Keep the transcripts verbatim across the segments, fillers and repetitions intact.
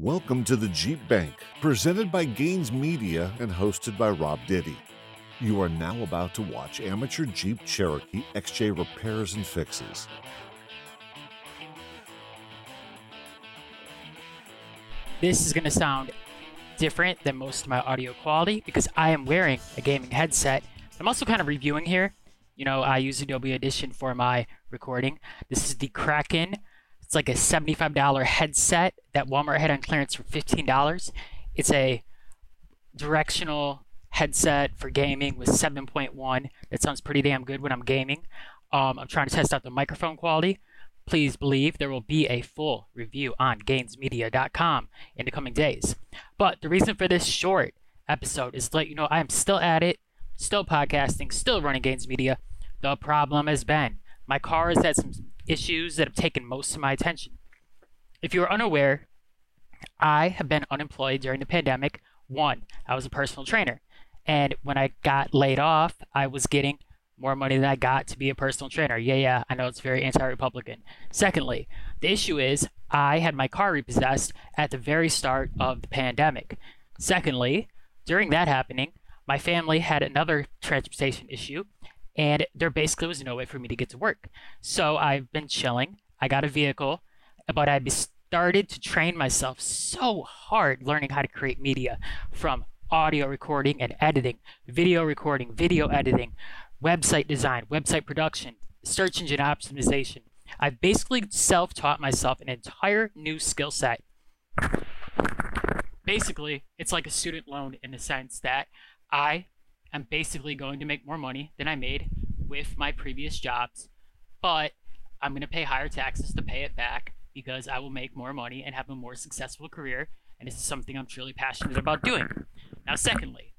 Welcome to the Jeep Bank, presented by Gaines Media and hosted by Rob Diddy. You are now about to watch amateur Jeep Cherokee X J repairs and fixes. This is going to sound different than most of my audio quality because I am wearing a gaming headset. I'm also kind of reviewing here. You know, I use Adobe Audition for my recording. This is the Kraken. It's like a seventy-five dollar headset that Walmart had on clearance for fifteen dollars. It's a directional headset for gaming with seven point one. That sounds pretty damn good when I'm gaming. Um, I'm trying to test out the microphone quality. Please believe there will be a full review on Gaines Media dot com in the coming days. But the reason for this short episode is to let you know I am still at it, still podcasting, still running Gaines Media. The problem has been my car has had some issues that have taken most of my attention. If you are unaware, I have been unemployed during the pandemic. One, I was a personal trainer. And when I got laid off, I was getting more money than I got to be a personal trainer. Yeah, yeah, I know it's very anti-Republican. Secondly, the issue is I had my car repossessed at the very start of the pandemic. Secondly, during that happening, my family had another transportation issue, and there basically was no way for me to get to work. So I've been chilling. I got a vehicle, but I started to train myself so hard learning how to create media, from audio recording and editing, video recording, video editing, website design, website production, search engine optimization. I've basically self-taught myself an entire new skill set. Basically, it's like a student loan in the sense that I am basically going to make more money than I made with my previous jobs, but I'm going to pay higher taxes to pay it back because I will make more money and have a more successful career, and this is something I'm truly passionate about doing. Now, secondly,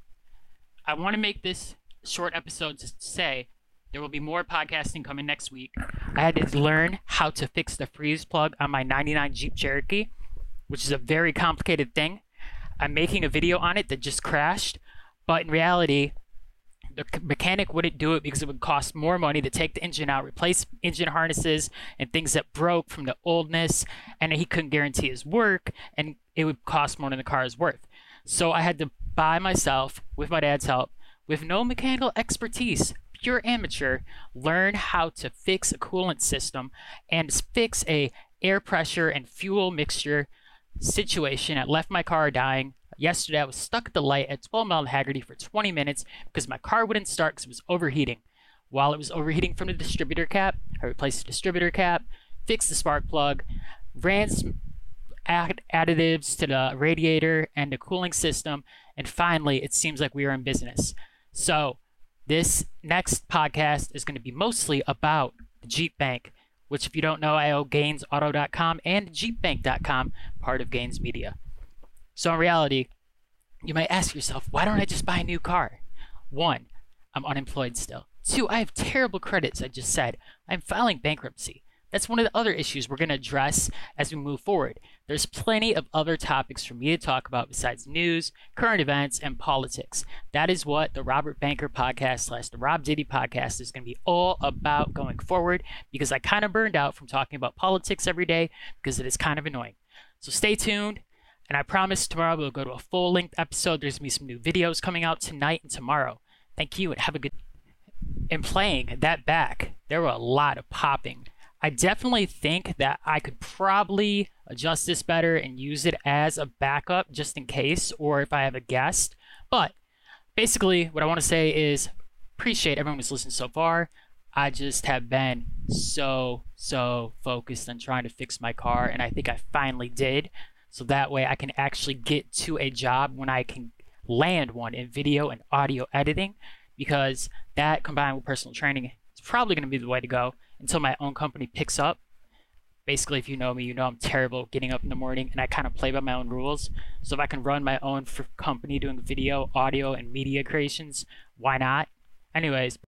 I want to make this short episode to say there will be more podcasting coming next week. I had to learn how to fix the freeze plug on my ninety-nine Jeep Cherokee, which is a very complicated thing. I'm making a video on it that just crashed, but in reality, the mechanic wouldn't do it because it would cost more money to take the engine out, replace engine harnesses and things that broke from the oldness, and he couldn't guarantee his work, and it would cost more than the car is worth. So I had to by myself, with my dad's help, with no mechanical expertise, pure amateur, learn how to fix a coolant system and fix a air pressure and fuel mixture situation that left my car dying. Yesterday, I was stuck at the light at twelve Mile and Haggerty for twenty minutes because my car wouldn't start because it was overheating. While it was overheating from the distributor cap, I replaced the distributor cap, fixed the spark plug, ran some add- additives to the radiator and the cooling system, and finally, it seems like we are in business. So this next podcast is going to be mostly about the Jeep Bank, which, if you don't know, I owe Gaines Auto dot com and Jeep Bank dot com, part of Gaines Media. So in reality, you might ask yourself, why don't I just buy a new car? One, I'm unemployed still. Two, I have terrible credits, I just said. I'm filing bankruptcy. That's one of the other issues we're going to address as we move forward. There's plenty of other topics for me to talk about besides news, current events, and politics. That is what the Robert Banker podcast slash the Rob Diddy podcast is going to be all about going forward, because I kind of burned out from talking about politics every day because it is kind of annoying. So stay tuned. And I promise tomorrow we'll go to a full-length episode. There's going to be some new videos coming out tonight and tomorrow. Thank you and have a good... In playing that back, there were a lot of popping. I definitely think that I could probably adjust this better and use it as a backup just in case, or if I have a guest. But basically, what I want to say is appreciate everyone who's listened so far. I just have been so, so focused on trying to fix my car, and I think I finally did. So that way I can actually get to a job when I can land one in video and audio editing, because that combined with personal training is probably going to be the way to go until my own company picks up. Basically, if you know me, you know I'm terrible getting up in the morning, and I kind of play by my own rules. So if I can run my own f- company doing video, audio, and media creations, why not? Anyways.